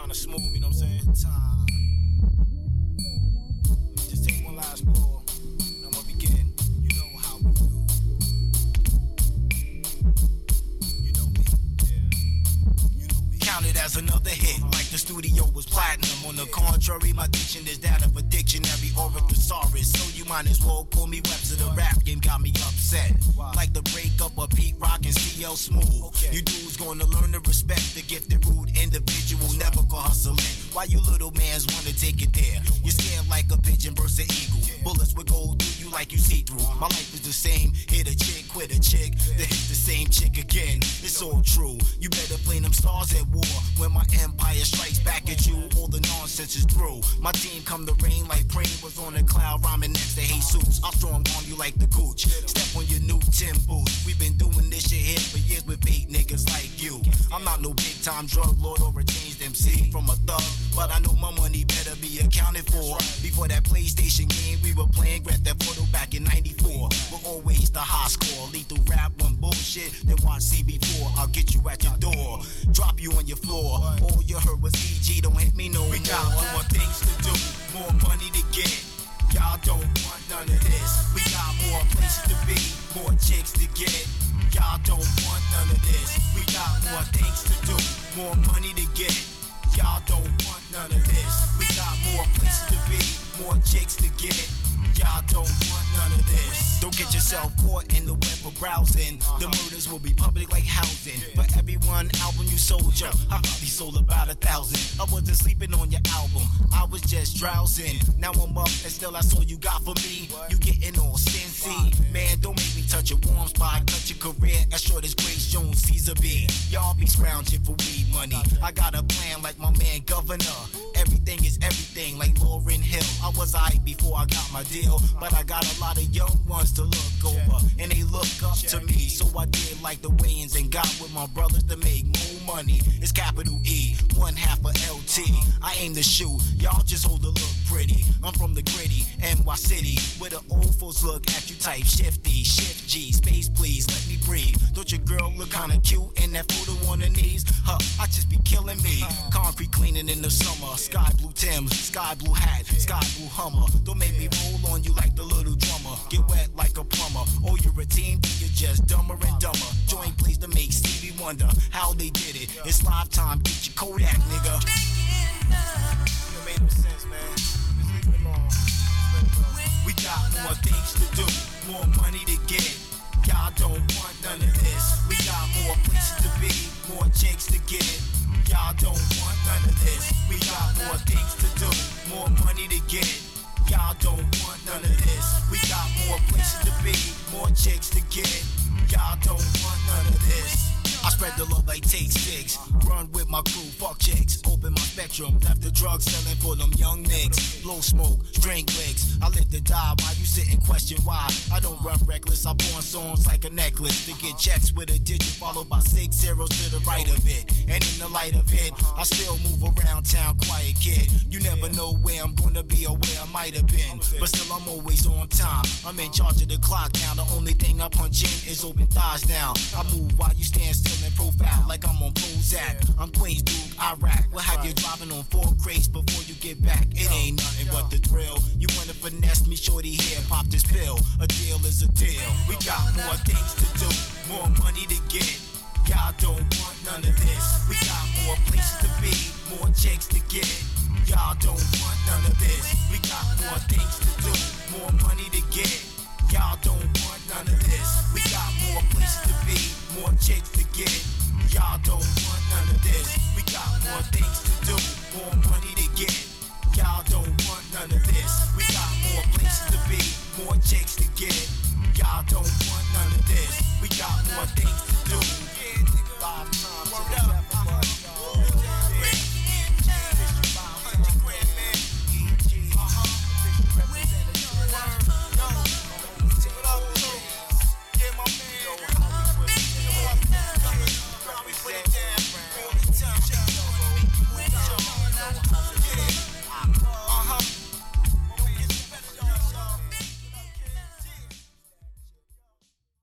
kinda smooth, you know what I'm saying? Time. Just take one last call, and I'ma begin. You know how we do. You know me, yeah. You know me. Count it as another hit, like the studio was platinum. On the contrary, my diction is that of a dictionary or a thesaurus. So you might as well call me Webster. The rap game got me upset. Like the breakup of Pete Rock and CL Smooth. You dudes gonna learn to respect the gifted, rude individual. Never go hustling. Why you little mans wanna take it there? You're scared like a pigeon versus an eagle. Bullets will go through you like you see through. My life is the same. Hit a chick, quit a chick, then hit the same chick again. It's all true. You better blame them stars at war. When my empire strikes back at you, all the nonsense is through. My team come to rain like Prane was on a cloud, rhyming next to Jesus. I'll strong on you like the gooch. Step on your new Tim boots. We've been doing this shit here for years with fake niggas like you. I'm not no big time drug lord or a changed MC from a thug, but I know my money better be accounted for. Before that PlayStation game, we were playing Grand Theft Auto back in '94. We're always the high score. Lethal rap, one bullshit, then watch CB4. I'll get you at your door, drop you on your floor. All you heard was EG, don't hit me no more. We got more things to do, more money to get. Y'all don't want none of this. We got more places to be, more chicks to get. Y'all don't want none of this. We got more things to do, more money to get. Y'all don't want none of this. We got more places to be, more chicks to get. Y'all don't want none of this. Don't get yourself caught in the web of browsing. The murders will be public like housing. For every one album you sold, I probably sold about 1,000. I wasn't sleeping on your album, I was just drowsing. Now I'm up and still that's all you got for me. You getting all stingy. Man, don't make me touch a warm spot. Cut your career as short as Grace Jones, Caesar B. Y'all be scrounging for weed money. I got a plan like my man Governor. Everything is everything like Lauryn Hill. I was aight before I got my deal, but I got a lot of young ones to look over, and they look up to me. So I did like the Wayans and got with my brothers to make more money. It's capital E, one half of LT. I aim to shoot, y'all just hold the look pretty. I'm from the gritty NY City, where the old folks look at you type shifty. Shift G, space please, let me breathe. Don't your girl look kinda cute in that photo on her knees? I just be killing me. Concrete cleaning in the summer, sky blue Timbs, sky blue hat, sky blue Hummer. Don't make me roll on you like the little drummer. Get wet like a plumber. Oh, you're a team, then you're just dumber and dumber. Join please to make Stevie wonder how they did it. It's live time, get your Kodak, nigga. It made no sense, man. Just leave it alone. We got more things to do, more money to get. Y'all don't want none of this. We got more places to be, more chicks to get. Y'all don't want none of this. We got more things to do, more money to get. Y'all don't want none of this. We got more places to be, more chicks to get. Y'all don't want none of this. I spread the love like Take Six. Run with my crew, fuck chicks. Open my spectrum, left the drugs selling for them young niggas. Blow smoke, drink licks. I live to die while you sit and question why. I don't run reckless, I pawn songs like a necklace. To get checks with a digit followed by 6 zeros to the right of it. And in the light of it, I still move around town, quiet kid. You never know where I'm gonna be or where I might have been, but still I'm always on time. I'm in charge of the clock now. The only thing I punch in is open thighs now. I move while you stand still in profile like I'm on Prozac. I'm Queens Duke, Iraq. We'll have you driving on 4 crates before you get back. It ain't nothing but the thrill. You wanna finesse me, shorty here, pop this pill. A deal is a deal. We got more things to do, more money to get. Y'all don't want none of this. We got more places to be, more chicks to get. Y'all don't want none of this. We got more things to do, more money to get. Y'all don't want none of this. We got more places to be, more chicks to get. Y'all don't want none of this. We got more things to do, more money to get. Y'all don't want none of this. We got more places to be, more chicks to get. Y'all don't want none of this. We got more things to